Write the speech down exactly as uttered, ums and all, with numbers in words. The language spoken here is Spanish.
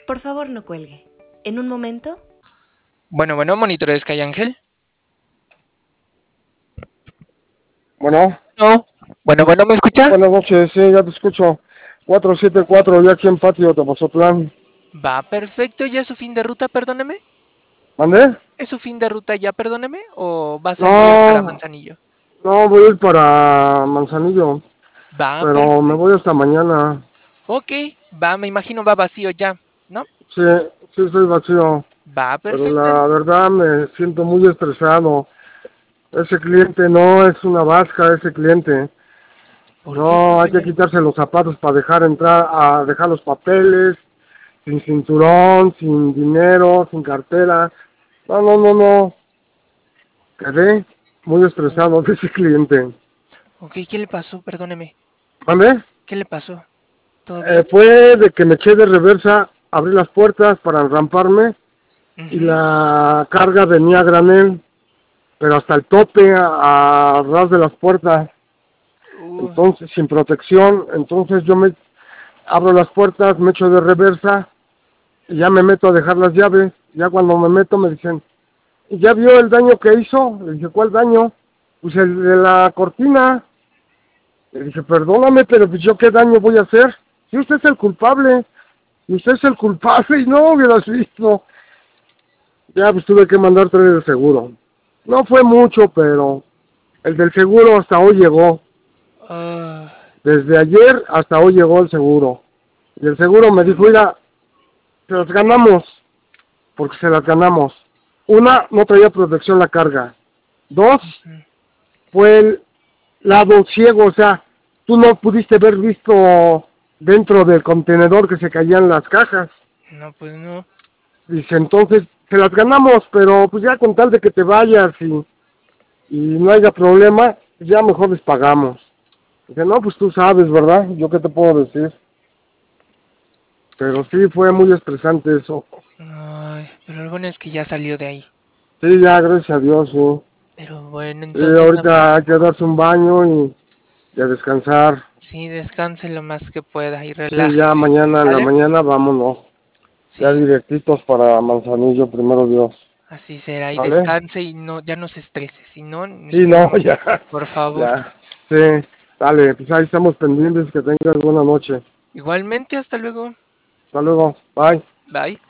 Por favor, no cuelgue. En un momento. Bueno, bueno, monitor de Sky Ángel. Bueno, No. Bueno, bueno, ¿me escucha? buenas noches, sí, ya te escucho. cuatro siete cuatro, ya aquí en Patio, Tepozotlán. Va, perfecto. ¿Ya es su fin de ruta, perdóneme? ¿Mandé? ¿Es su fin de ruta ya, perdóneme? ¿O va a salir para No, Manzanillo? no, voy a ir para Manzanillo, Va, pero me voy perfecto. hasta mañana. Ok, va, me imagino va vacío ya, ¿no? Sí, sí, estoy vacío, Va, pero perfecto. la verdad me siento muy estresado. Ese cliente no es una vasca, ese cliente. ¿Por qué, No, hay que compañero? quitarse los zapatos para dejar entrar, a dejar los papeles, sin cinturón, sin dinero, sin cartera. No, no, no, no. Quedé muy estresado de ese cliente. Ok, ¿qué le pasó? Perdóneme. ¿Vale? ¿Qué le pasó? ¿Todo Eh, bien? fue de que me eché de reversa, abrí las puertas para enramparme y Ujú. la carga venía a granel, pero hasta el tope, a, a ras de las puertas, Uh, entonces sin protección. Entonces yo me abro las puertas, me echo de reversa y ya me meto a dejar las llaves. Ya cuando me meto me dicen, ¿y ya vio el daño que hizo? Le dije, ¿cuál daño? Pues el de la cortina. Le dije, perdóname, pero pues yo qué daño voy a hacer. Si usted es el culpable, y usted es el culpable, y no hubieras visto. Ya pues tuve que mandar traer el seguro. No fue mucho, pero el del seguro hasta hoy llegó. ah, Desde ayer hasta hoy llegó el seguro. Y el seguro me dijo, mira, se las ganamos, porque se las ganamos. Una, no traía protección la carga. Dos, ujú. fue el lado ciego, o sea, tú no pudiste haber visto dentro del contenedor que se caían las cajas. No, pues no. Dice, entonces, se las ganamos, pero pues ya con tal de que te vayas y, y no haya problema, ya mejor les pagamos. Dice, no, pues tú sabes, ¿verdad? Yo qué te puedo decir. Pero sí, fue muy estresante eso. Ay, pero lo bueno es que ya salió de ahí. Sí, ya, gracias a Dios, sí. Pero bueno, Sí, entonces nada más. ahorita hay que darse un baño y, y a descansar. Sí, descanse lo más que pueda y Sí, ya relájese. mañana en la ¿Sale? mañana vámonos. Ya Sí, directitos para Manzanillo, primero Dios. así será. Y ¿Vale? descanse y no, ya no se estrese. Si no, Sí, no, necesitamos, ya, por favor. ya. Sí, dale, pues ahí estamos pendientes, que tengas buena noche. Igualmente, hasta luego. Hasta luego, bye. Bye.